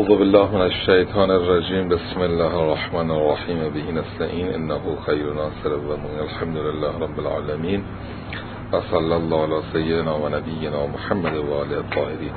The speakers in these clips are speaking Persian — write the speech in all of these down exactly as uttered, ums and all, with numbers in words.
اعوذ بالله من الشیطان الرجیم. بسم الله الرحمن الرحیم. به نستعین انه خیر ناصر و معین. الحمد لله رب العالمین و صلی الله علی سیدنا و نبینا محمد و آله الطاهرین.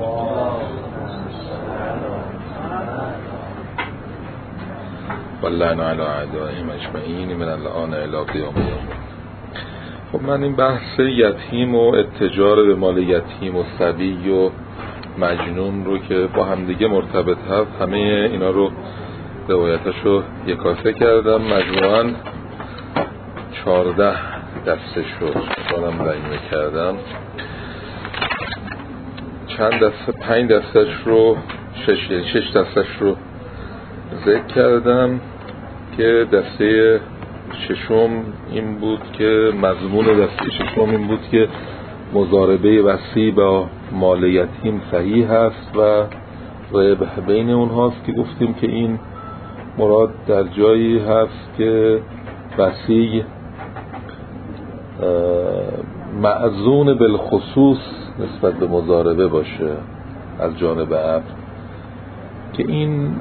واللعن علی اعدائهم اجمعین من الآن الی قیام یوم. خب من این بحث یتیم و اتجار به مال یتیم و صبی و مجنون رو که با هم دیگه مرتبط هست، همه اینا رو روایتاشو یکاسه کردم. مجموعاً چارده دستش رو دارم رنگه کردم. چند دسته، پنج دستش رو شش یعنی شش دستش رو ذکر کردم که دسته ششم این بود که مضمون دسته ششم این بود که مضاربه وصی با مال یتیم صحیح هست و ربح بین اونهاست، که گفتیم که این مراد در جایی هست که وصی معزون بالخصوص نسبت به مضاربه باشه از جانب عبد، که این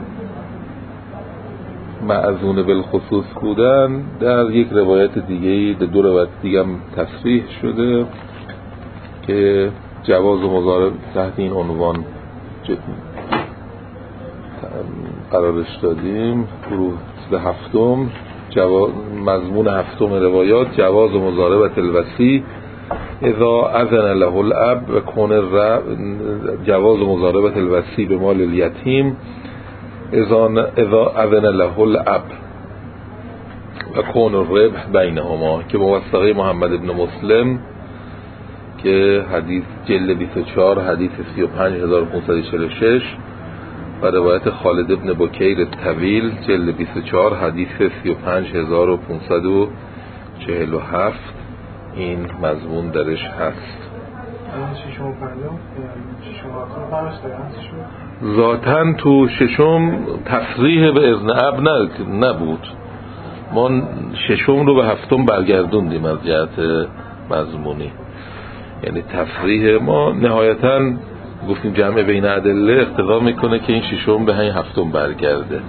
معزون بالخصوص بودن در یک روایت دیگه، در دو روایت دیگه هم تصریح شده که جواز و مضاربه تحت این عنوان قرارش دادیم. گروه هفتم، جواز مضمون هفتم روایات جواز و مضاربت الوصی اذا اذن له الاب و کون الرب، جواز و مضاربت الوصی به مال الیتیم اذا اذن له الاب و کون الربح بینهما، که موثقه محمد ابن مسلم که حدیث جلد بیست و چهار حدیث سی و پنج هزار و پانصد و چهل و شش و روایت خالد ابن بکیر طویل جلد بیست و چهار حدیث سی و پنج هزار و پانصد و چهل و هفت این مضمون درش هست. ذاتن تو ششم تصریح به اذن اب نبود، ما ششم رو به هفتم برگردوندیم از جهت مضمونی، یعنی تصریح ما نهایتاً گفتیم جمع بین ادله اقتضا میکنه که این ششم به همین هفتم برگرده،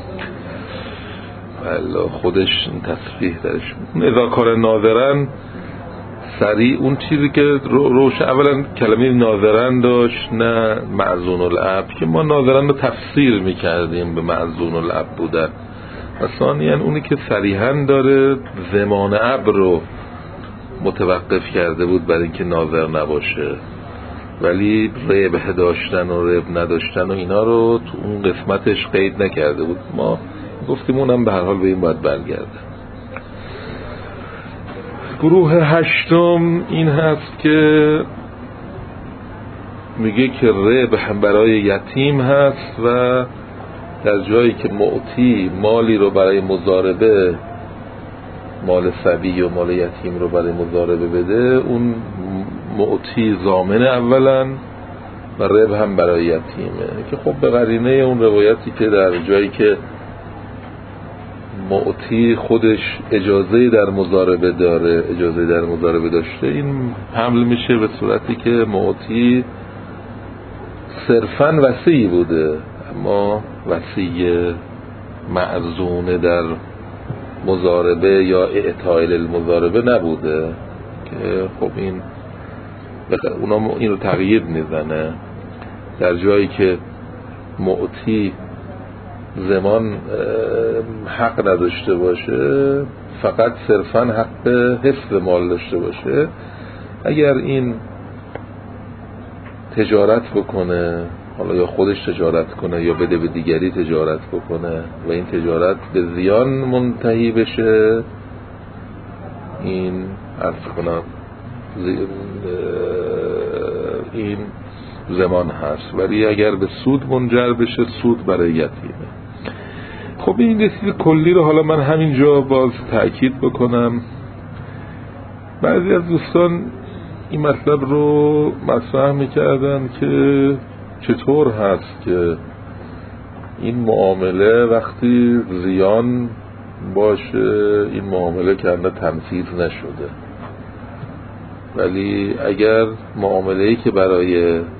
والله خودش تصریح درش. اذا کار ناظرن سریع اون چیزی که روش اولا کلمه ناظرن داشت نه معزون الاب، که ما ناظرن رو تفسیر میکردیم به معزون الاب بودن، و ثانیاً اونی که صریحاً داره زمان اب رو متوقف کرده بود برای اینکه ناظر نباشه، ولی ربح داشتن و ربح نداشتن و اینا رو تو اون قسمتش قید نکرده بود. ما گفتیم اونم به هر حال به این باید برگرده. گروه هشتم این هست که میگه که ربح برای یتیم هست و در جایی که معطی مالی رو برای مضاربه، مال صبی و مال یتیم رو برای مضاربه بده، اون معطی ضامن اولا و ربح هم برای یتیمه، که خب به قرینه اون روایتی که در جایی که معطی خودش اجازه در مضاربه داره، اجازه در مضاربه داشته، این حمل میشه به صورتی که معطی صرفاً وصی بوده اما وصی معزون در مضاربه یا اعطاء المضاربه نبوده، که خب این اونا این رو تغییر میزنه. در جایی که معطی زمان حق نداشته باشه، فقط صرفاً حق حفظ مال داشته باشه، اگر این تجارت بکنه، حالا یا خودش تجارت کنه یا بده به دیگری تجارت بکنه و این تجارت به زیان منتهی بشه، این عرض کنم این زمان هست، ولی اگر به سود منجر بشه سود برای یتیمه. خب این چیز کلی رو حالا من همینجا باز تأکید بکنم. بعضی از دوستان این مطلب رو مطرح میکردن که چطور هست که این معامله وقتی زیان باشه این معامله که هنوز تنفیذ نشده، ولی اگر معامله‌ای که برای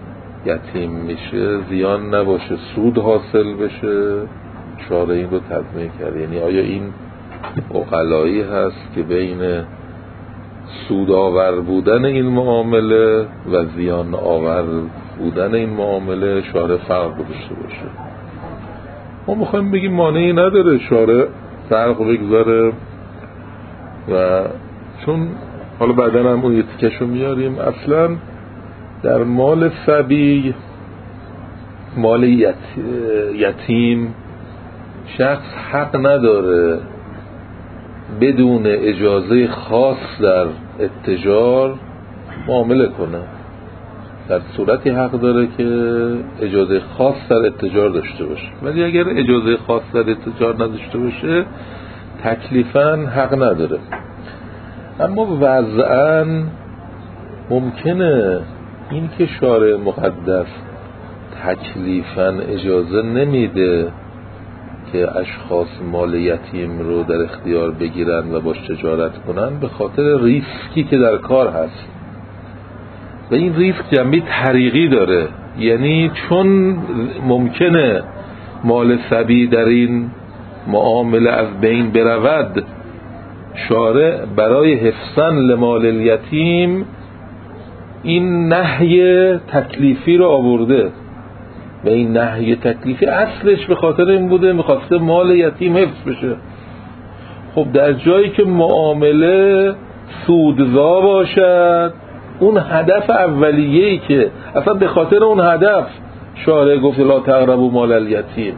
یتیم میشه زیان نباشه، سود حاصل بشه، چاره این رو تضمین کرد. یعنی آیا این عقلایی هست که بین سود آور بودن این معامله و زیان آور بودن این معامله شارع فرق داشته باشه؟ ما میخوایم بگیم مانعی نداره شارع فرق بگذاره، و چون حالا بعدا هم اون یتیکشو میاریم، اصلا در مال صبی، مال یتیم، شخص حق نداره بدون اجازه خاص در اتجار معامله کنه. در صورتی حق داره که اجازه خاص در اتجار داشته باشه، ولی اگر اجازه خاص در اتجار نداشته باشه تکلیفاً حق نداره. اما وضعاً ممکنه این که شارع مقدس تکلیفاً اجازه نمیده که اشخاص مال یتیم رو در اختیار بگیرن و باش تجارت کنن به خاطر ریسکی که در کار هست، و این ریسک جنبه طریقی داره. یعنی چون ممکنه مال صبی در این معامله از بین برود، شارع برای حفظن لمال الیتیم این نهی تکلیفی رو آورده، و این نهی تکلیفی اصلش به خاطر این بوده میخواسته مال یتیم حفظ بشه. خب در جایی که معامله سودزا باشد، اون هدف اولیه‌ای که اصلا به خاطر اون هدف شارع گفت لا تقربوا مال الیتیم،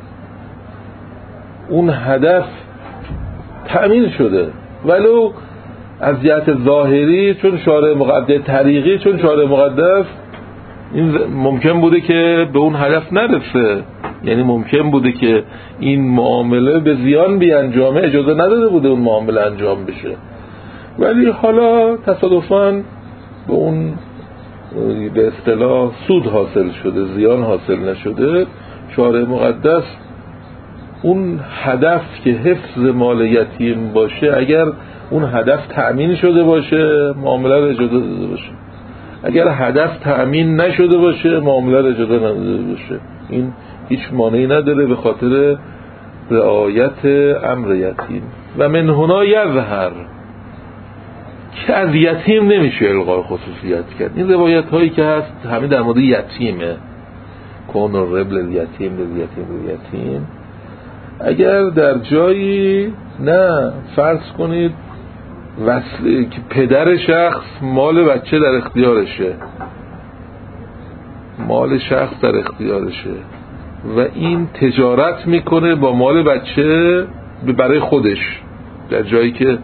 اون هدف تأمین شده، ولو از جهت ظاهری چون شارع مقدس طریقی چون شارع مقدس این ممکن بوده که به اون هدف نرسه، یعنی ممکن بوده که این معامله به زیان بیانجامه، اجازه نداده بوده اون معامله انجام بشه، ولی حالا تصادفاً به اون به اصطلاح سود حاصل شده، زیان حاصل نشده. شارع مقدس اون هدف که حفظ مال یتیم باشه، اگر اون هدف تأمین شده باشه معامله رو اجازه داده باشه، اگر هدف تأمین نشده باشه معامله رو اجازه نداده باشه. این هیچ مانعی نداره به خاطر رعایت امر یتیم. و من هنا یظهر که از یتیم نمیشه الغای خصوصیت کرد. این روایت هایی که هست همین در مورد یتیمه، کون الربل الیتیم الیتیم الیتیم. اگر در جایی نه فرض کنید وصل که پدر شخص مال بچه در اختیارشه، مال شخص در اختیارشه و این تجارت میکنه با مال بچه برای خودش، در جایی که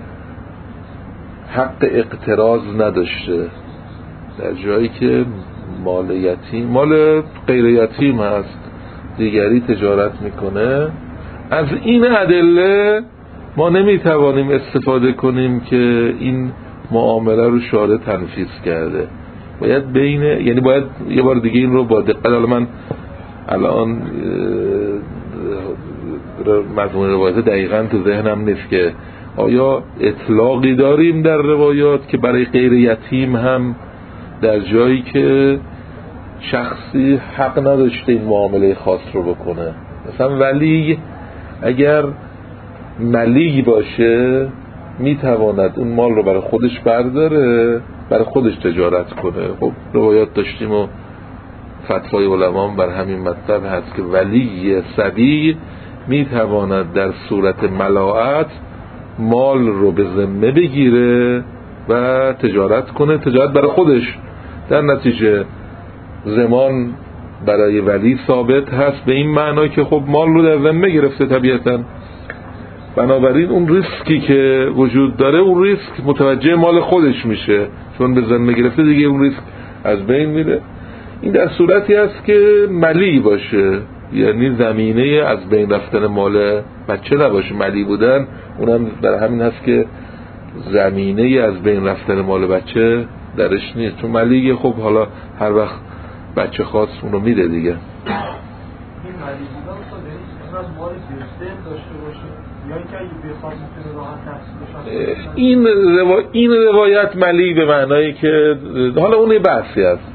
حق اقتراض نداشته، در جایی که مال یتیم مال غیر یتیم هست دیگری تجارت میکنه. از این ادله ما نمیتوانیم استفاده کنیم که این معامله رو شارع تنفیذ کرده. باید بین یعنی باید یه بار دیگه این رو با دقت، حالا من الان مضمون روایت دقیقاً تو ذهنم نیست که آیا اطلاقی داریم در روایات که برای غیر یتیم هم در جایی که شخصی حق نداشته این معامله خاص رو بکنه، مثلا ولی اگر ملی باشه میتواند اون مال رو برای خودش برداره برای خودش تجارت کنه. خب روایات داشتیم و فتوای علما بر همین مطلب هست که ولی صبی میتواند در صورت ملاعت مال رو به ذمه بگیره و تجارت کنه، تجارت برای خودش. در نتیجه زمان برای ولی ثابت هست به این معنا که خب مال رو در ذمه گرفته طبیعتاً، بنابراین اون ریسکی که وجود داره اون ریسک متوجه مال خودش میشه، چون به ذمه گرفته دیگه اون ریسک از بین میره. این در صورتی هست که ملی باشه، یعنی زمینه از بین رفتن مال بچه نباشه. ملی بودن اونم در همین هست که زمینه از بین رفتن مال بچه درش نیست، چون ملی خب حالا هر وقت بچه خواست اونو میده دیگه. این ملی بودن تو دارید از مال گرفته داشته باشه یا اینکه اگه بخواد میتونه راحت تحصیلش این روا... این روایت ملی به معنایی که حالا اون بحثی است،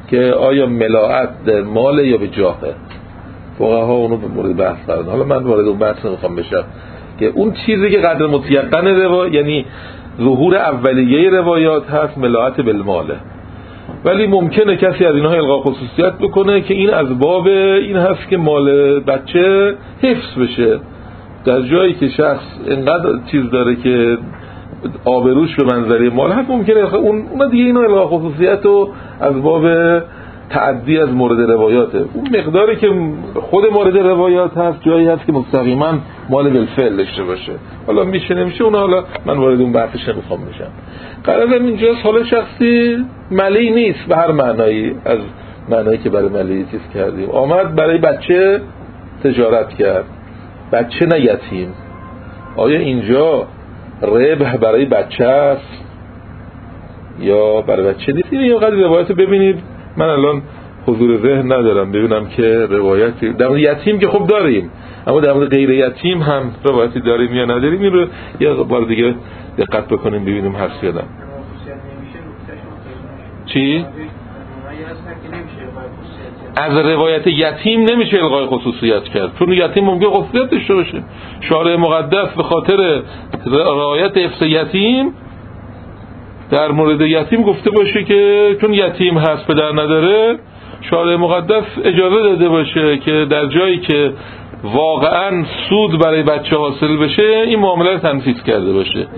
که آیا ملاعت در مال یا به جاهه. فقها اونو به مورد بحث کردن. حالا من وارد اون بحث نمیخوام بشم که اون چیزی که قدر متیقن روایت، یعنی ظهور اولیه روایات هست ملاعت بالماله، ولی ممکنه کسی از اینها الغا خصوصیت بکنه که این از باب این هست که مال بچه حفظ بشه، در جایی که شخص اینقدر چیز داره که آبروش به منظره مال هست، ممکنه اون اون دیگه اینو الغا خصوصیت رو از باب تعدی از مورد روایاته. اون مقداری که خود مورد روایات هست جایی هست که مستقیما مال بالفعل داشته باشه. حالا میشه نمیشه اون، حالا من وارد اون بحثش نمیخوام بشم. قرارم اینجاست حالا شخصی ملی نیست به هر معنایی از معنایی که برای ملی چیز کردیم، آمد برای بچه تجارت کرد، بچه نه یتیم. آیا اینجا ربح برای بچه است یا برای بچه نیست؟ این یه قدر روایت ببینید، من الان حضور ذهن ندارم ببینم که روایتی در مورد یتیم که خب داریم، اما در مورد غیر یتیم هم روایتی داریم یا نداریم، این رو یه بار دیگه دقت بکنیم ببینیم هست یا نه. چی؟ از روایت یتیم نمیشه الغای خصوصیت کرد، چون یتیم ممکن خصوصیت داشته باشه. شارع مقدس به خاطر رعایت حفظ یتیم در مورد یتیم گفته باشه که چون یتیم هست پدر نداره، شارع مقدس اجازه داده باشه که در جایی که واقعا سود برای بچه حاصل بشه این معامله رو تنفیذ کرده باشه.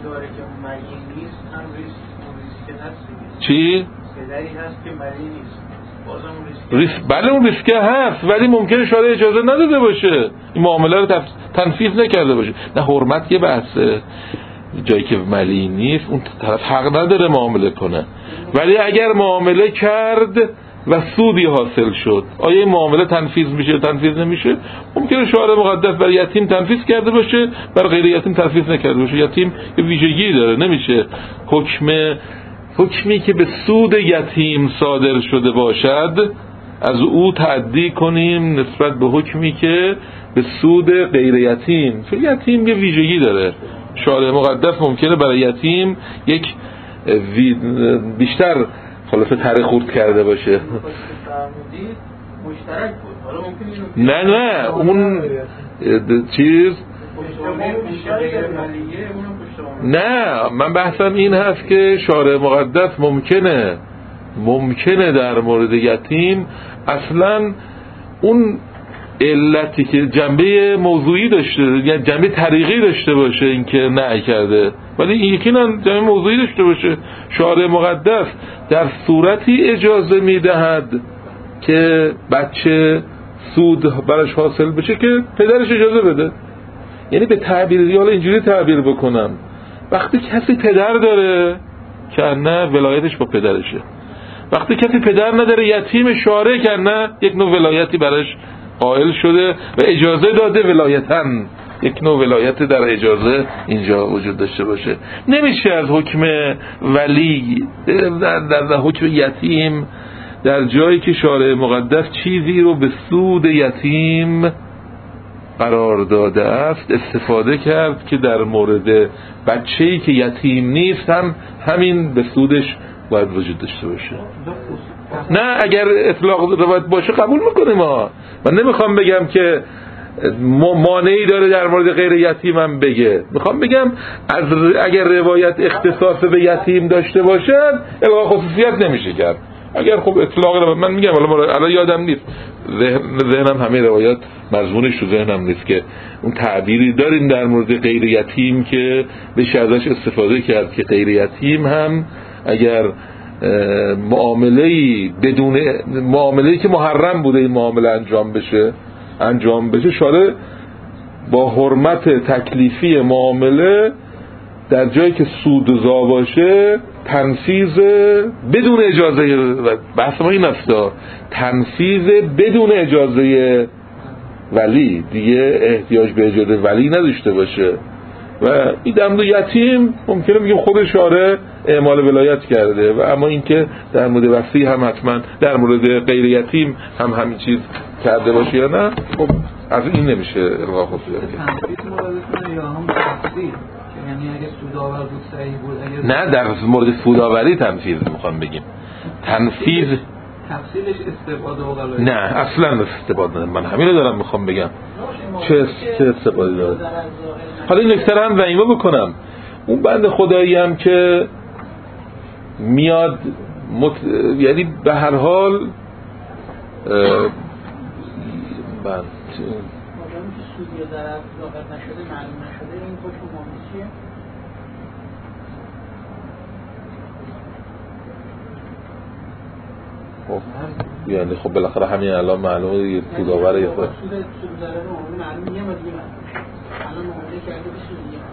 چی؟ پدری هست که ملی نیست، ریسک. بله اون ریسکه هست، ولی ممکنه شارع اجازه نداده باشه این معامله رو تنفیذ نکرده باشه. نه حرمت یه بحثه، جایی که ملی نیست اون طرف حق نداره معامله کنه، ولی اگر معامله کرد و سودی حاصل شد آیا این معامله تنفیذ میشه تنفیذ نمیشه؟ ممکنه شارع مقدس برای یتیم تنفیذ کرده باشه، برای غیر یتیم تنفیذ نکرده باشه. یتیم یه ویژگی داره، نمیشه حکم حکمی که به سود یتیم صادر شده باشد از او تعدی کنیم نسبت به حکمی که به سود غیر یتیم. چون یتیم یه ویژگی داره، شارع مقدس ممکنه برای یتیم یک بیشتر خلاصه تره خورد کرده باشه. نه نه اون چیز نه، من بحثم این هست که شارع مقدس ممکنه ممکنه در مورد یتیم اصلا اون علتی که جنبه موضوعی داشته، یعنی جنبه طریقی داشته باشه این که نهی کرده، ولی این یقینا جنبه موضوعی داشته باشه. شارع مقدس در صورتی اجازه میدهد که بچه سود براش حاصل بشه که پدرش اجازه بده. یعنی به تعبیر حالا اینجوری تعبیر بکنم، وقتی کسی پدر داره که نه ولایتش با پدرشه، وقتی کسی پدر نداره یتیم شارع که نه یک نوع ولایتی براش قائل شده و اجازه داده ولایتاً، یک نوع ولایت در اجازه اینجا وجود داشته باشه. نمیشه از حکم ولی در, در حکم یتیم در جایی که شارع مقدس چیزی رو به سود یتیم قرار داده است استفاده کرد که در مورد بچه‌ای که یتیم نیست هم همین به سودش باید وجود داشته باشه. نه اگر اطلاق روایت باشه قبول میکنیم ما. من نمیخوام بگم که مانعی داره در مورد غیر یتیم هم بگه، میخوام بگم از اگر روایت اختصاص به یتیم داشته باشد الغا خصوصیت نمیشه کرد. اگر خب اطلاق رو من میگم حالا الان یادم نیست، ذهنم همه روایات مضمونش تو ذهنم نیست که اون تعبیری داریم در مورد غیر یتیم که بشه ازش استفاده کرد که غیر یتیم هم اگر معامله‌ای بدون معامله‌ای که محرم بوده این معامله انجام بشه انجام بشه شارع با حرمت تکلیفی معامله در جایی که سودزا باشه تنفیذ بدون اجازه، بحث ما این است تنفیذ بدون اجازه ولی دیگه احتیاج به اجازه ولی نداشته باشه. و این در مورد یتیم ممکنه بگیم خود شارع اعمال ولایت کرده و اما اینکه در مورد وصی هم حتما در مورد غیر یتیم هم همین چیز کرده باشه یا نه، خب از این نمیشه الغا خصوصیت کرد. یعنی اگه سودآور بود صحیح بود، اگه نه در مورد سودآوری تنفیذ میخوام بگیم. تنفیذ تفصیلش استفاده و غلایه؟ نه اصلا استفاده نه. من همین رو دارم میخوام بگم چه چه استفاده داره. حالا این نکته هم ضمیمه بکنم، اون بنده خدایی هم که میاد مت... یعنی به هر حال بند سودی ضرر ظاهر نشده معلوم نشده این حکم ماموسیه. خب یعنی خب بالاخره همین الان معلومه دیگه سودآوره یا خود سود سود ضرر معلوم معلوم یه مدیون الان معامله کرده به سود دیگه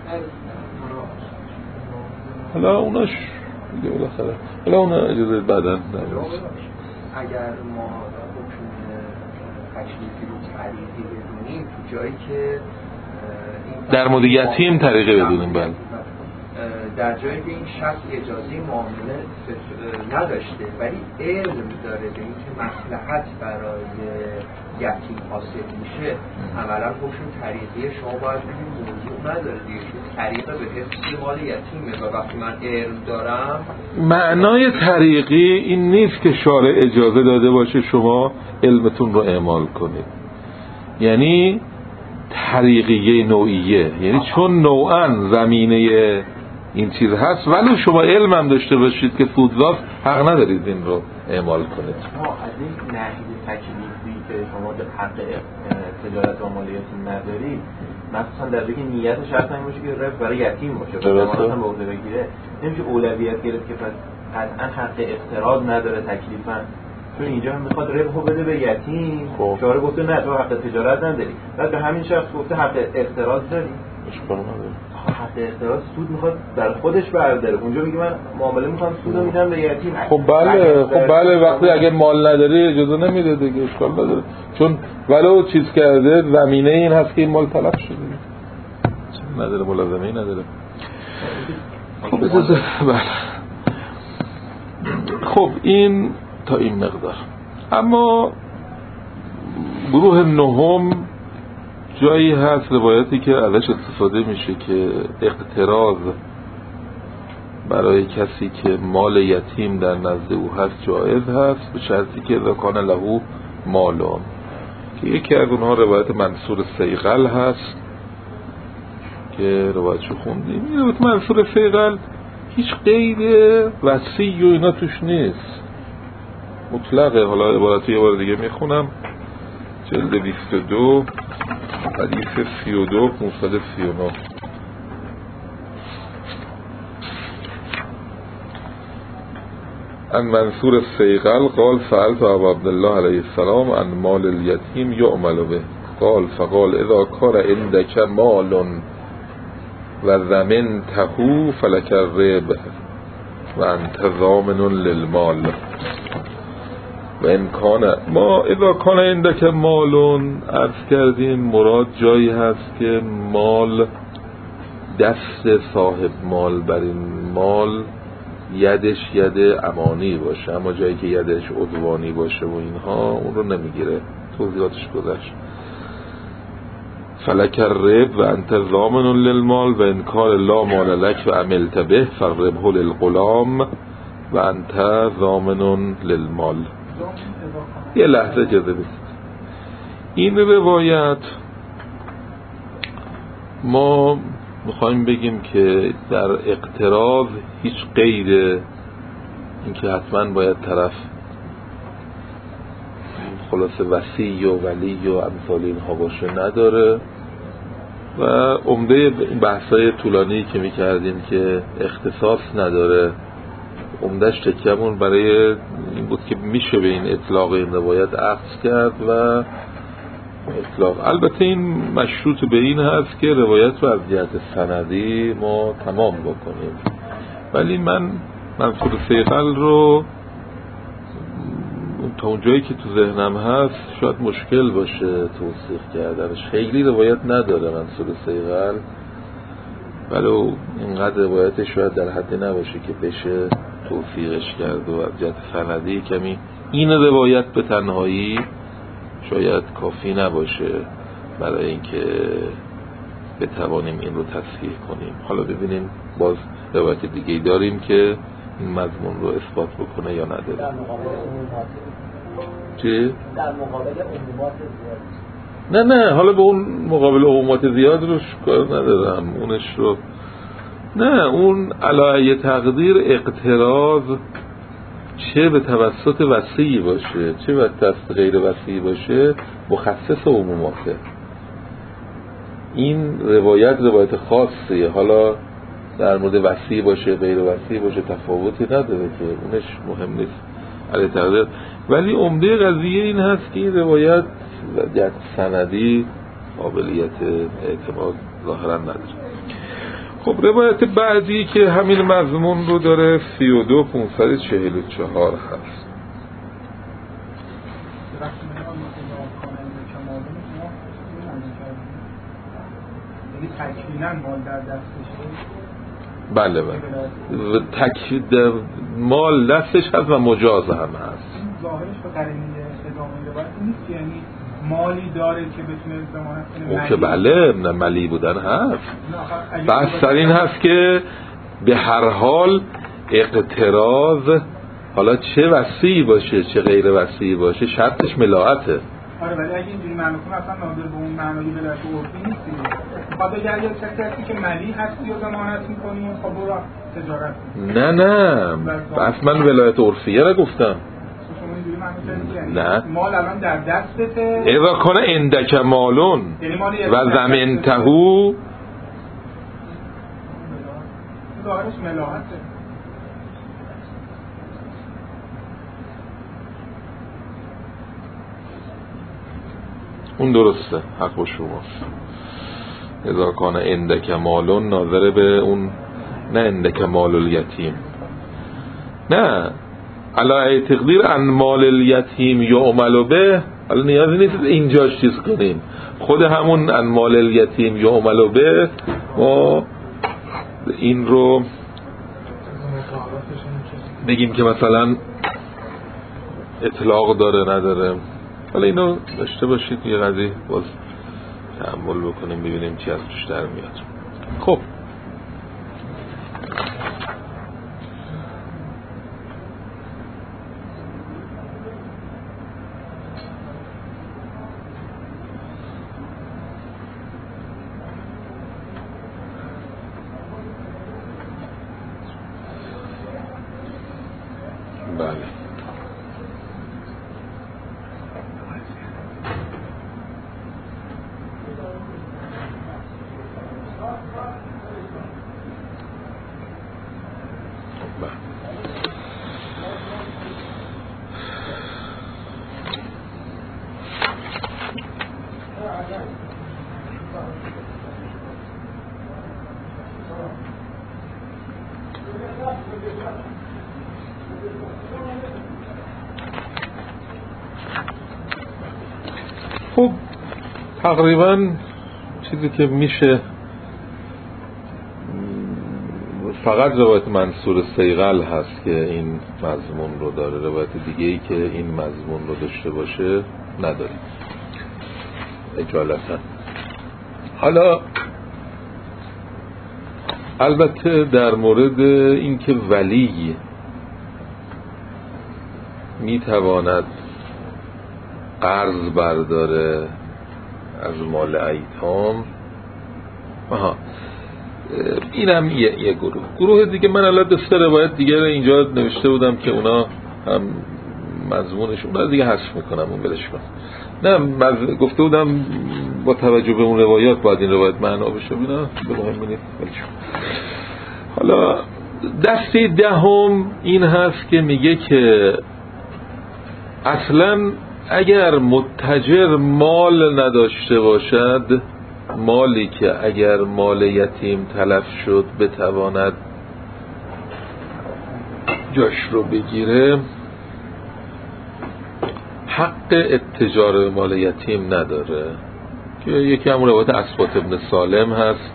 حالا اوناش دیگه بالاخره حالا اون اجازه بعداً اگر ما حکم تشریفی رو طریقی بدونیم تو جایی که در مورد یتیم طریقه بدونیم بله در جایی که این شخص اجازه معامله نداشته ولی علم داره به اینکه مصلحت برای یتیم حاصل میشه عملا حکم طریقی شما باید ببینید موضوع نداره دیگه طریقه به حفظ مال یتیمه و وقتی من علم دارم معنای طریقی این نیست که شارع اجازه داده باشه شما علمتون رو اعمال کنید، یعنی طریقیه نوعیه، یعنی چون نوعاً زمینه این چیز هست ولی شما علم هم داشته باشید که سودزاست حق ندارید این رو اعمال کنید. ما از این نحیه تکلیفی که شما در حق تجارت و مالیاتی ندارید مثلا در بگی نیت شرط این باشه که رفت برای یتیم باشه ضمانت هم به عهده بگیره نمیشه اولویت گرفت که پس قطعا حق اقتراض نداره تکلیفاً چون اینجا هم میخواد ربحو بده به یتیم شارع گفته نه تو حق تجارت نداری بعد به همین شخص گفته حق اقتراض داری اشکال نداره حق اقتراض سود میخواد در خودش برداره اونجا میگه من معامله میخوام سودو میدم به یتیم خب بله خب بله وقتی اگه مال نداری اجازه نمیده دیگه اشکال نداره چون ولو چیز کرده زمینه این هست که این مال طلب شده نداره ملازمه ای نداره. خب اجازه بله خب این تا این مقدار. اما گروه نهم جایی هست روایتی که ازش استفاده میشه که اقتراض برای کسی که مال یتیم در نزد او هست جایز هست به شرطی که اذا کان له مالون که یکی از اونها روایت منصور سیغل هست که روایتشو خوندیم. این روایت منصور سیغل هیچ قید وسیع و اینا توش نیست مطلقه. حالا عبارتی یه بار دیگه میخونم جلد بیست و دو حدیث سی و دو پونصد و سی و نه ان منصور السیغل قال سألت ابا عبدالله علیه السلام عن مال الیتیم یعمل به قال فقال اذا کان عندک مال و ضمنته فلک الربح و انت ضامن للمال و امکان ما اذا کان عندک مالون عرض کردیم مراد جایی هست که مال دست صاحب مال بر این مال یدش ید امانی باشه اما جایی که یدش عدوانی باشه و اینها اون رو نمیگیره توضیحاتش گذشت. فلک الربح و انت ضامن للمال و انکار لا مال لک و عملت به فالربح للغلام و انت ضامن للمال. یه لحظه اجازه بدید. این روایت ما میخوایم بگیم که در اقتراض هیچ قید این که حتما باید طرف خلاصه وصی و ولی و امثال اینها باشه نداره و عمده بحثای طولانی که میکردیم که اختصاص نداره عمدهش تکیمون برای این بود که میشه به این اطلاق این روایت عکس کرد و اطلاق. البته این مشروط به این هست که روایت رو از جهت سندی ما تمام بکنیم ولی من منصور سیغل رو تا اونجایی که تو ذهنم هست شاید مشکل باشه توصیف کردنش. خیلی روایت نداره منصور سیغل ولو اینقدر روایتش شاید در حدی نباشه که بشه توفیقش کرد و از جهت سندی کمی این روایت به تنهایی شاید کافی نباشه برای اینکه بتوانیم این رو تصحیح کنیم. حالا ببینیم باز روایت دیگه داریم که این مضمون رو اثبات بکنه یا نداره. در مقابل عمومات چی؟ در مقابل عمومات زیاد. نه نه حالا به اون مقابل عمومات زیاد رو کار ندارم، اونش رو نه، اون علی تقدیر اقتراض چه به توسط وسیعی باشه چه به توسط غیر وسیعی باشه مخصص عموماته. این روایت روایت خاصیه، حالا در مورد وسیع باشه غیر وسیع باشه تفاوتی نداره که اونش مهم نیست علی تقدیر. ولی عمده قضیه این هست که این روایت در سندی قابلیت اعتماد ظاهرا نداره. خب روایت بعدی که همین مضمون رو داره سی و دو پونصد و چهل و چهار هست. تکمیلا مال در دستشه. بله بله تک مال دستش هست و مجاز هم هست. ظاهرش به قرینه ادامه روایت نیست، یعنی مالی داره که بتونه ضمانت کنه. او که بله نه ملی بودن هست. بس سر این هست که به هر حال اقتراض حالا چه وسیعی باشه چه غیر وسیعی باشه شرطش ملاحته. آره ولی اگه اینجوری معنی کنه اصلا ناظر به اون معنایی ولایت عرفی نیستی. خب اگر یه کسی که ملی هستی و ضمانت می‌کنی خب برو تجارت. نه نه بس من ولایت عرفیه را گفتم. نه مال الان در دستته اذا کنه اندک مالون و زمنتهو ظاهرش ملاحته. اون درسته حق با شماست. اذا کان اندک مالون ناظره به اون نه اندک مال الیتیم نه علی تقدیر ان مال الیتیم یعمل به. حالا نیازی نیست اینجاش چیز کنیم، خود همون ان مال الیتیم یعمل به ما این رو بگیم که مثلا اطلاق داره نداره. حالا اینو داشته باشید یه قضیه باز تأمل بکنیم ببینیم چی از توش در میاد. خب بله خب تقریبا چیزی که میشه فقط روایت منصور سیغل هست که این مضمون رو داره، روایت دیگه ای که این مضمون رو داشته باشه نداریم اجالتا. حالا البته در مورد این که ولی میتواند قرض برداره از مال ایتام، آها اینم یه, یه گروه گروه دیگه من الان دو سه روایت دیگه اینجا نوشته بودم که اونا هم مضمونش اونا دیگه حذف میکنم اون بلش کنم. نه مز... گفته بودم با توجه به اون روایات باید این روایت معنا بشه اینا به مهم نیست. حالا دسته دهم این هست که میگه که اصلا اگر متجر مال نداشته باشد، مالی که اگر مال یتیم تلف شد بتواند جاش رو بگیره، حق اتجار مال یتیم نداره که یکی همون روایت اسبات ابن سالم هست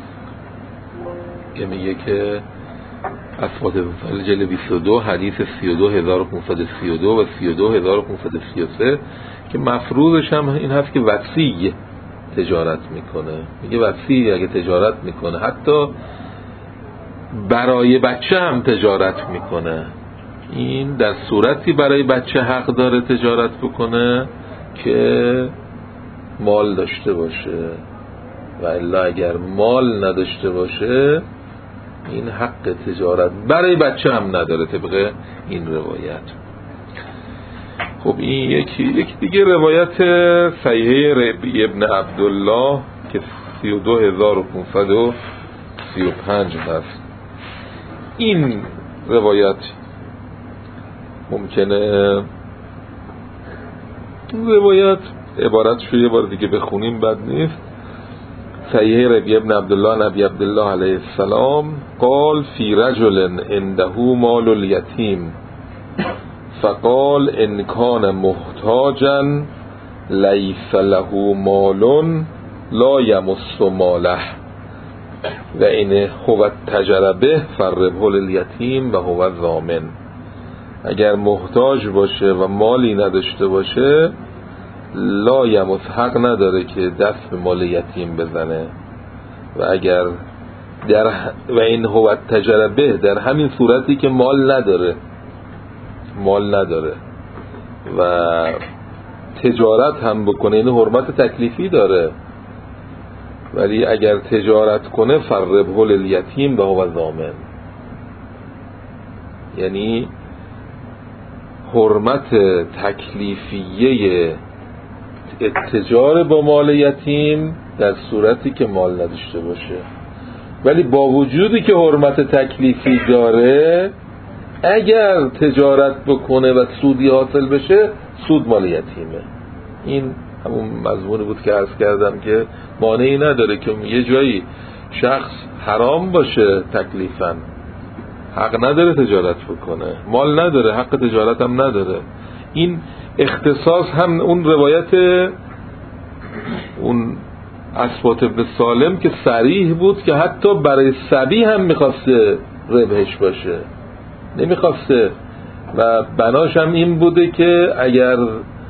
که میگه که اسبات ابن سالم جلد بیست و دو حدیث سی و دو هزار و پانصد و سی و دو و سی و دو هزار و پانصد و سی و سه که مفروضش هم این هست که وصی تجارت میکنه. میگه وصی اگه تجارت میکنه حتی برای بچه هم تجارت میکنه، این در صورتی برای بچه حق داره تجارت بکنه که مال داشته باشه، و الا اگر مال نداشته باشه این حق تجارت برای بچه هم نداره طبق این روایت. خب این یکی یکی دیگه روایت صحیحه ربیع ابن عبدالله که سی و دو هزار و پانصد و سی و پنج هست. این روایت ممکنه روایت عبارتش رو یه بار دیگه بخونیم بد نیست. صحیح ربیع ابن عبدالله نبی عبدالله علیه السلام قال فی رجل عنده مال الیتیم فقال ان کان محتاجا لیس له مال لا یمس ماله و این هو تجربه فربه الیتیم و هو ضامن. اگر محتاج باشه و مالی نداشته باشه لا یمس حق نداره که دست به مال یتیم بزنه، و اگر در و این هو تجربه در همین صورتی که مال نداره مال نداره و تجارت هم بکنه، این حرمت تکلیفی داره، ولی اگر تجارت کنه فربه الیتیم و هو ضامن، یعنی حرمت تکلیفیه اتجار با مال یتیم در صورتی که مال نداشته باشه، ولی با وجودی که حرمت تکلیفی داره اگر تجارت بکنه و سودی حاصل بشه سود مال یتیمه. این همون مضمونی بود که عرض کردم که مانعی نداره که یه جایی شخص حرام باشه تکلیفاً حق نداره تجارت بکنه، مال نداره حق تجارت هم نداره. این اختصاص هم اون روایت اون اسباط ابن سالم که صریح بود که حتی برای صبی هم میخواسته ربحش باشه، نمیخواسته، و بناش هم این بوده که اگر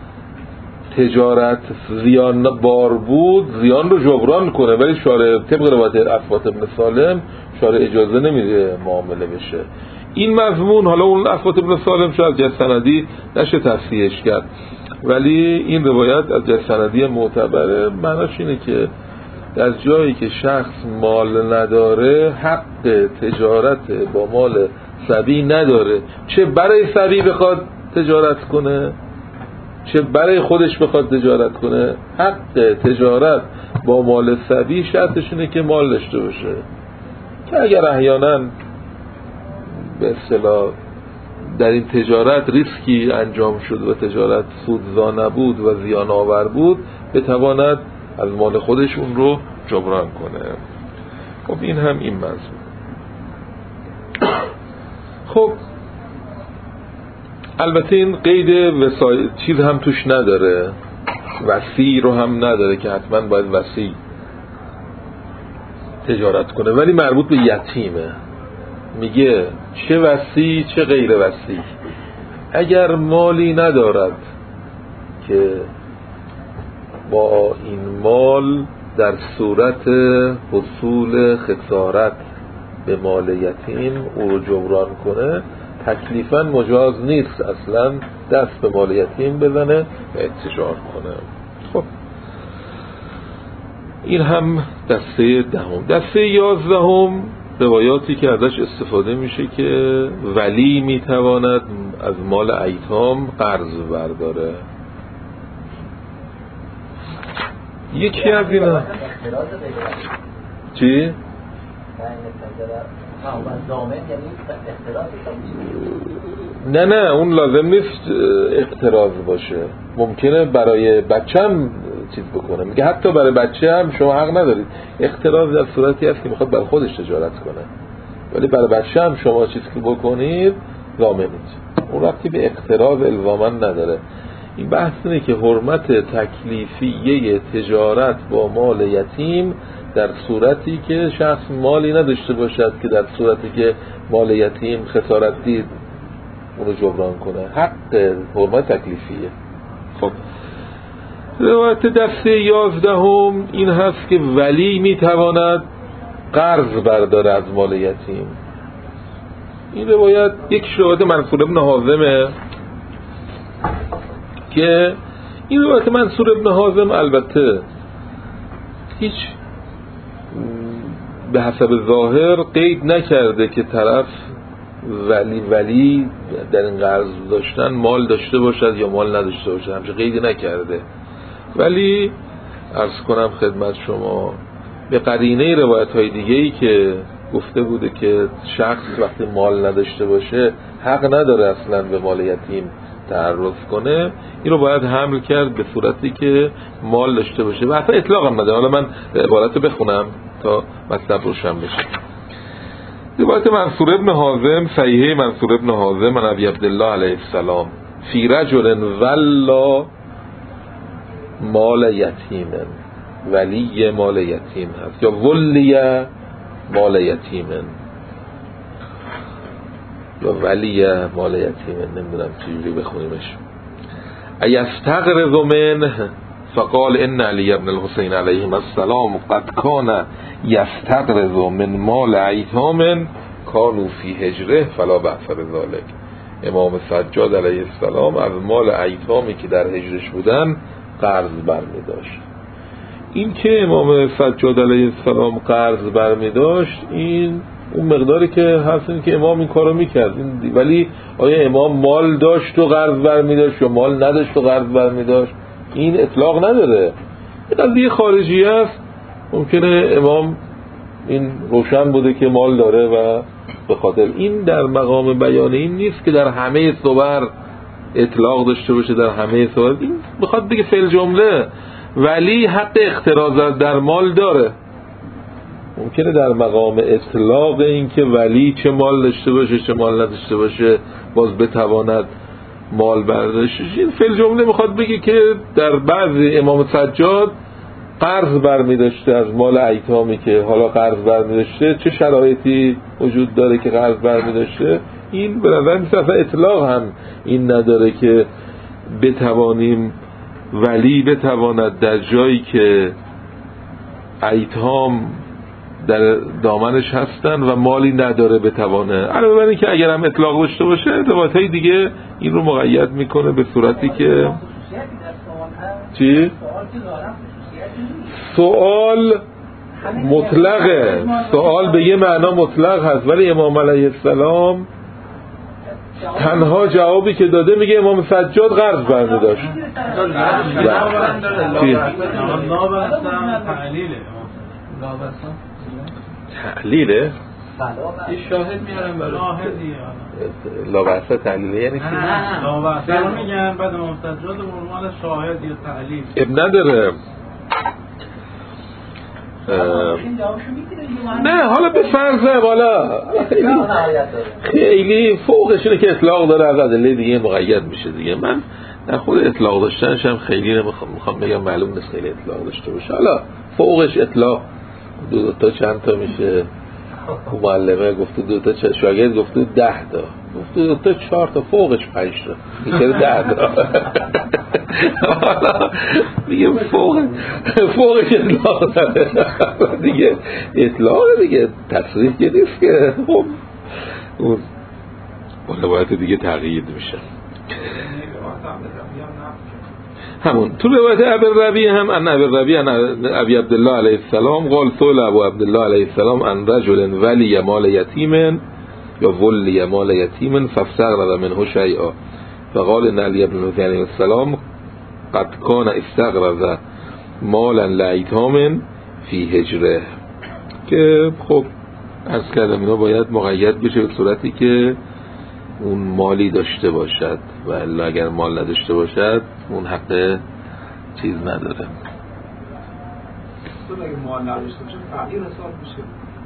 تجارت زیان بار بود زیان رو جبران کنه، ولی شارع طبق روایت اسباط ابن سالم شارع اجازه نمیده معامله بشه. این مضمون حالا اون اسباط ابن سالم شاید از سندی نشه تصحیحش کرد، ولی این روایت از سندی معتبره. معناش اینه که در جایی که شخص مال نداره حق تجارت با مال صبی نداره، چه برای صبی بخواد تجارت کنه چه برای خودش بخواد تجارت کنه، حق تجارت با مال صبی شرطش اینه که مال داشته باشه، که اگر احیانا به اصطلاح در این تجارت ریسکی انجام شد و تجارت سودزا نبود و زیان آور بود بتواند از مال خودش اون رو جبران کنه. خب این هم این مضمون. خب البته این قید وسایل چیز هم توش نداره، وسیع رو هم نداره که حتما باید وسیع تجارت کنه، ولی مربوط به یتیمه. میگه چه وسیع چه غیر وسیع، اگر مالی ندارد که با این مال در صورت حصول خسارت به مال یتیم او رو جبران کنه، تکلیفاً مجاز نیست اصلا دست به مال یتیم بزنه و اتجار کنه. خب این هم دسته دهم. دسته یازدهم روایاتی که ازش استفاده میشه که ولی میتواند از مال ایتام قرض برداره. یکی از اینا چی؟ نه نه اون لازم نیست اقتراض باشه، ممکنه برای بچه‌م چیز بکنه. میگه حتی برای بچه هم شما حق ندارید. اقتراض در صورتی هست که میخواد برای خودش تجارت کنه، ولی برای بچه هم شما چیز که بکنید ضامنید. اون ربطی به اقتراض الزاما نداره. این بحث اینه که حرمت تکلیفیه تجارت با مال یتیم در صورتی که شخص مالی نداشته باشد که در صورتی که مال یتیم خسارت دید اونو جبران کنه، حق حرمت تکلیفیه. خب روایت دسته یازدهم این هست که ولی میتواند قرض برداره از مال یتیم. این روایت یک روایت منصور ابن حازمه که این روایت منصور ابن حازم البته هیچ به حسب ظاهر قید نکرده که طرف ولی ولی در این قرض داشتن مال داشته باشد یا مال نداشته باشد، همچه قیدی نکرده. ولی عرض کنم خدمت شما به قرینه روایت های دیگه‌ای که گفته بوده که شخص وقتی مال نداشته باشه حق نداره اصلا به مال یتیم تعرض کنه، این رو باید حمل کرد به صورتی که مال داشته باشه و اصلا اطلاق هم نده. حالا من عبارت رو بخونم تا مطلب روشن بشه. روایت منصور ابن حازم، صحیحه منصور ابن حازم من ابی عبدالله علیه السلام فی رجل ولا مال یتیم، ولی مال یتیم هست یا ولی مال یتیم یا ولی مال یتیم، نمیدونم چجوری بخونیمش. ایستغرض من فقال ان علی ابن الحسین علیهم السلام قد کان یستغرض من مال ایتام کانوا فی هجره فلا بأس بذلک. امام سجاد علیه السلام از مال ایتامی که در هجرش بودن قرض برمی داشت. این که امام سجاد علیه السلام قرض برمی داشت این اون مقداری که هست این که امام این کارو میکرد، ولی آیا امام مال داشت و قرض برمی داشت یا مال نداشت و قرض برمی داشت این اطلاق نداره. این قضیه خارجی است. ممکنه امام این روشن بوده که مال داره و به خاطر این در مقام بیان این نیست که در همه صور اطلاق داشته باشه، در همه صور این بخواد بگه فعل جمله ولی حق اقتراض در مال داره. ممکنه در مقام اطلاق این که ولی چه مال داشته باشه چه مال نداشته باشه باز بتواند مال برداشت. این فعل جمله میخواد بگه که در بعضی امام سجاد قرض برمی داشته از مال ایتامی که حالا قرض برمی داشته چه شرایطی وجود داره که قرض برمی داشته. این به نظر میسه اصلا اطلاق هم این نداره که بتوانیم ولی بتواند در جایی که ایتام در دامنش هستن و مالی نداره بتوانه. علاوه بر این که اگر هم اطلاق داشته باشه روایت‌های دیگه این رو مقید میکنه به صورتی که چی؟ سوال مطلقه، سوال به یه معنا مطلق هست، ولی امام علیه السلام تنها جوابی که داده میگه امام سجاد قرض برمی داشت. تعلیله؟ یه شاهد میارم برای لابعثه تعلیله یعنی نه نه لابعثه رو میگن بعد امام سجاد مرمال شاهد یا تعلیل اب نداره. نه حالا به فرضه بالا خیلی فوقش اینه که اطلاق داره از ادله دیگه مقید میشه دیگه. من در خود اطلاق داشتنش هم خیلی نمیخوام میخوام بگم معلوم نیست خیلی اطلاق داشته باشه. حالا فوقش اطلاق دو, دو تا چند تا میشه. معلمه گفته دو تا، شاگرد گفته ده تا، گفته دو تا چهار تا، فوقش پنج تا میشه ده تا. حالا دیگه فوق فوقش اطلاق داره دیگه، اطلاق دیگه تصریح که نیست که. خب اون روایت دیگه تغییر میشه. همون تو روایت ابی ربیع هم ان ابی ربیع ان ابی عبدالله علیه السلام قال سئل ابو عبدالله علیه السلام عن رجل ولی مال یتیم یا ولی مال یتیم فاستغرض منه شیئا فقال ان علی ابن الحسین علیه السلام قد کان استغرض مالا لایتام فی هجره. که خب از کردم اینا باید مقید بشه به صورتی که اون مالی داشته باشد و الا اگر مال نداشته باشد اون حق چیز نداره. تو اگه مال نداشته باشه فقیر حساب میشه.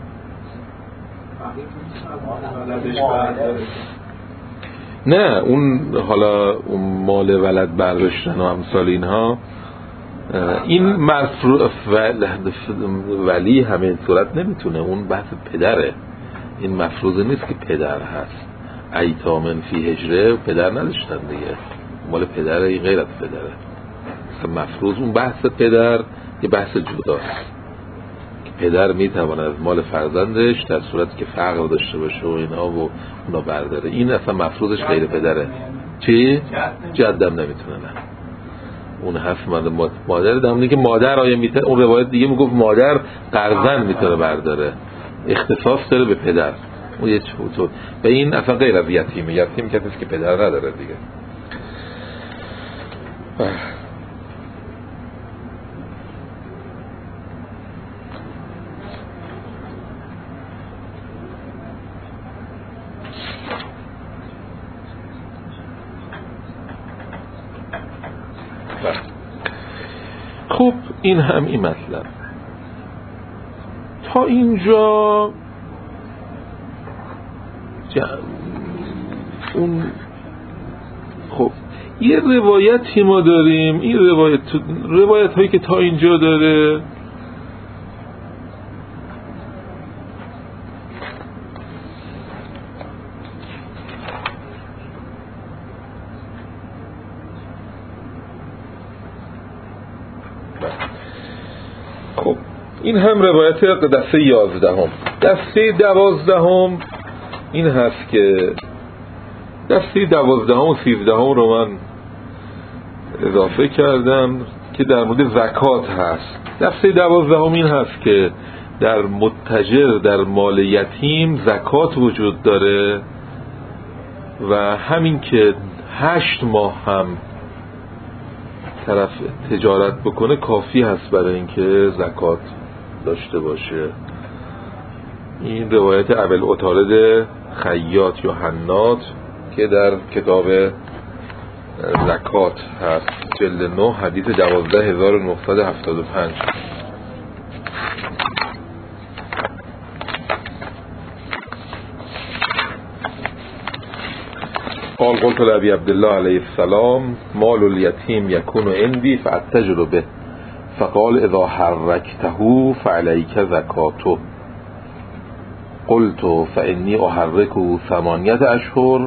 فقیر نه اون حالا اون مال ولد برداشتن و امثال اینها این مفروض ولی همین صورت نمیتونه، اون بحث پدره. این مفروض نیست که پدر هست. ایتامن فی هجره پدر نداشتن دیگه، مال پدره، این غیر از پدره. مثلا مفروض اون بحث پدر یه بحث جداست. پدر میتواند از مال فرزندش در صورتی که فقر داشته باشه و اینا و اونا برداره. این اصلا مفروضش غیر پدره. چی؟ جدم نمیتونه. نه اون هست مادر دمونی که مادر آیا میتونه، اون روایت دیگه میگفت مادر قرضن میتونه برداره، اختصاص داره به پدر. اون یه چطور به این اصلا غیر از یتیمه. یتیم کسی که پدر نداره دیگه. خب این هم این مطلب تا اینجا جمع. اون خب یه روایتی ما داریم، این روایت روایت هایی که تا اینجا داره خب این هم روایت دسته یازدهم. دسته دوازدهم این هست که دسته دوازدهم و سیزدهم رو من اضافه کردم که در مورد زکات هست. دسته دوازدهم این هست که در متجر در مال یتیم زکات وجود داره و همین که هشت ماه هم طرف تجارت بکنه کافی هست برای اینکه زکات داشته باشه. این روایت ابل عطارد خیاط یا حناط که در کتاب زکات هست، جلد نه، حدیث دوازده هزار و نهصد و هفتاد و پنج. قال قلت لأبي عبد الله عليه السلام مال اليتيم يكون عندي فأتجر به فقال اذا حركته فعليك زكاته قلت فإني أحركه ثمانية أشهر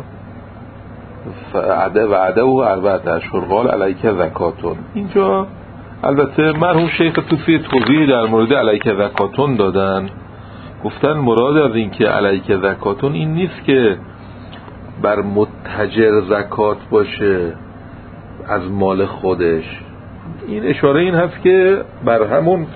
وعده أربعة أشهر قال عليك زكاة. اینجا البته مرحوم شیخ توسی توضیح در مورد عليك زكاة دادن، گفتن مراد از این که عليك زكاة این نیست که بر متجر زکات باشه از مال خودش. این اشاره این هست که بر همون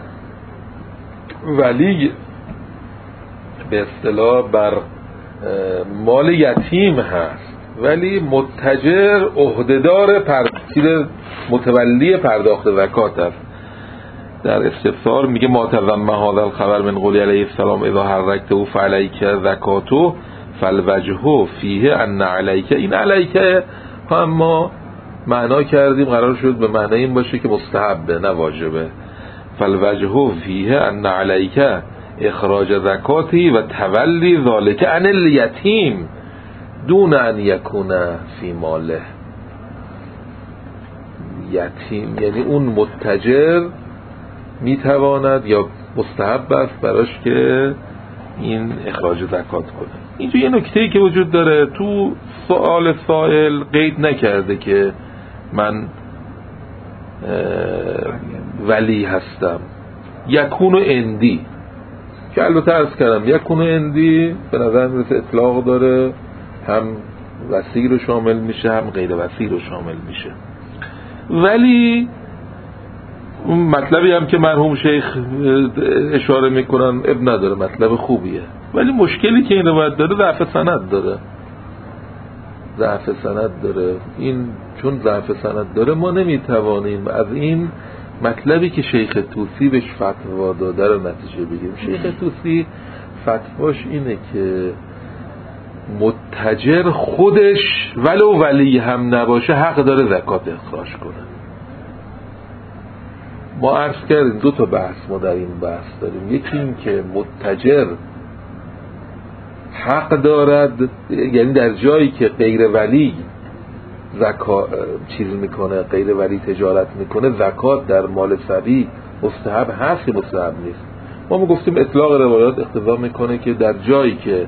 ولی به اصطلاح بر مال یتیم هست، ولی متجر عهدهدار پرداخت متولی پرداخت زکات است. در استفسار میگه ما تضمن هذا الخبر من قولی علیه السلام اذا حرکته فعلیک زکاته فالوجه فیه ان علیک. این علیک هم ما معنا کردیم قرار شد به معنی این باشه که مستحبه نه واجبه. فالوجه فیه ان علیک اخراج زکاتی و تولی ذالک عن الیتیم دون ان یکون فی ماله. یتیم یعنی اون متجر میتواند یا مستحب است براش که این اخراج زکات کنه. اینجا یه نکته‌ای که وجود داره، تو سوال سائل قید نکرده که من ولی هستم، یکون و اندی که البته عرض کردم یکون و اندی به نظر میرسه اطلاق داره، هم وسیع رو شامل میشه هم غیر وسیع رو شامل میشه. ولی اون مطلبی هم که مرحوم شیخ اشاره میکنن اب نداره، مطلب خوبیه، ولی مشکلی که این روایت داره ضعف سند داره ضعف سند داره. این چون ضعف سند داره ما نمیتوانیم از این مطلبی که شیخ طوسی بهش فتوا داده رو نتیجه بگیریم. شیخ طوسی فتواش اینه که متجر خودش ولو ولی هم نباشه حق داره زکات اخراج کنه. ما عرض کردیم دو تا بحث ما در این بحث داریم، یکی این که متجر حق دارد، یعنی در جایی که غیر ولی زکات چیز میکنه، غیر ولی تجارت میکنه، زکات در مال صبی مستحب هست یا مستحب نیست. ما ما گفتیم اطلاق روایات اقتضا میکنه که در جایی که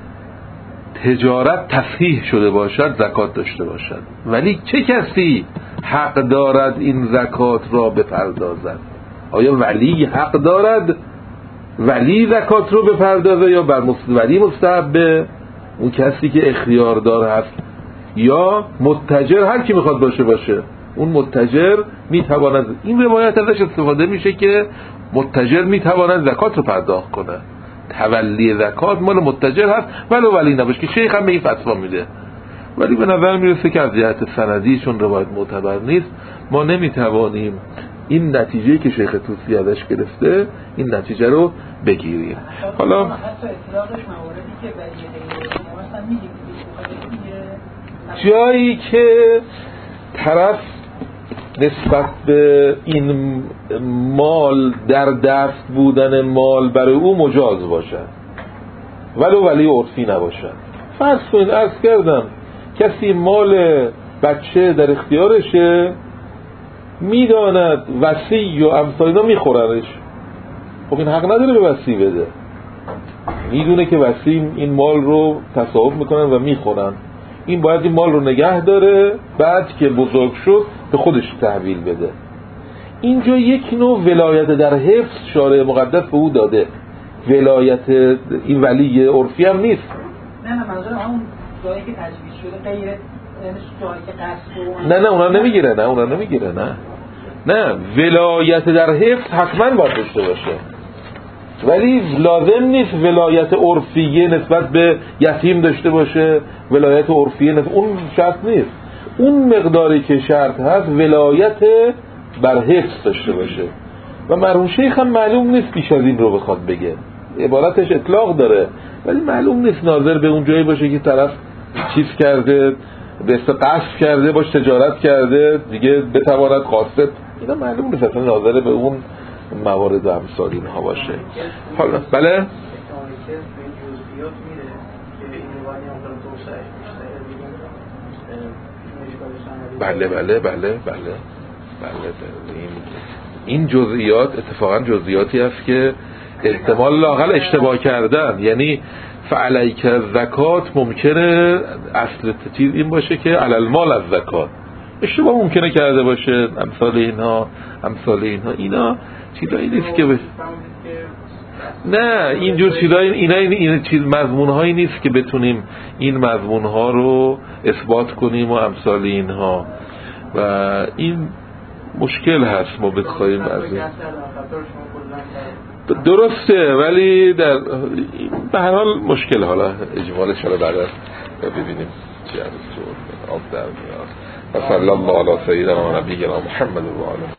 تجارت تصحیح شده باشد زکات داشته باشد. ولی چه کسی حق دارد این زکات را بپردازد؟ آیا ولی حق دارد ولی زکات رو بپردازه یا بر ولی مستحبه اون کسی که اختیاردار هست یا متجر، هر کی میخواد باشه باشه اون متجر میتواند. این روایت ازش استفاده میشه که متجر میتواند زکات رو پرداخت کنه، تولی زکات مال متجر هست ولو ولی نباشه، که شیخ هم به این فتوا میده. ولی به نظر میرسه که از جهت سندی چون روایت معتبر نیست ما نمیتوانیم این نتیجه که شیخ طوسی ازش گرفته این نتیجه رو بگیریم. حالا حتی اطلاقش مواردی که برای جایی که طرف نسبت به این مال در دست بودن مال برای او مجاز باشد ولو ولی عرفی نباشد. فرض کنید عرض کردم کسی مال بچه در اختیارشه، میداند وصی و امثال اینا میخورنش، خب این حق نداره به وصی بده، میدونه که وصی این مال رو تصاحب میکنن و میخورن، این باید این مال رو نگه داره بعد که بزرگ شد به خودش تحویل بده. اینجا یک نوع ولایت در حفظ شارع مقدس به او داده، ولایت این ولی عرفی هم نیست. نه نه منظورم همون جایی که تجویز شده غیر جایی که قصد نه نه اونا نمیگیره، نه اونا نمیگیره، نه نه ولایت در حفظ حتما باید داشته باشه، ولی لازم نیست ولایت عرفیه نسبت به یتیم داشته باشه، ولایت عرفیه نسبت اون شرط نیست. اون مقداری که شرط هست ولایت بر حفظ داشته باشه و مرحوم شیخ هم معلوم نیست بیش از این رو بخواد بگه، عبارتش اطلاق داره ولی معلوم نیست ناظر به اون جایی باشه که طرف چیز کرده به قصد کرده باش تجارت کرده دیگه بتواند قاصد، اینا معلوم نیست اصلا ناظر به اون موارد و امثال اینها باشه. حالا بله بله بله بله بله بله این این جزئیات اتفاقا جزئیاتی است که احتمال لااقل اشتباه کردن، یعنی فعلیک زکات ممکنه اصل چیز این باشه که علل مال از زکات، اشتباه ممکنه کرده باشه امثال اینها امثال اینها اینا چیزایی نیست که بش... نه اینجور چیزایی اینا این چیز مضمون‌هایی نیست که بتونیم این مضمون‌ها رو اثبات کنیم و امثال اینها و این مشکل هست ما بخوایم از این درسته ولی در به هر حال مشکل. حالا اجمالش حالا بعد ببینیم چی از آب در میاد. و صلی الله علی سیدنا و نبینا محمد و آله.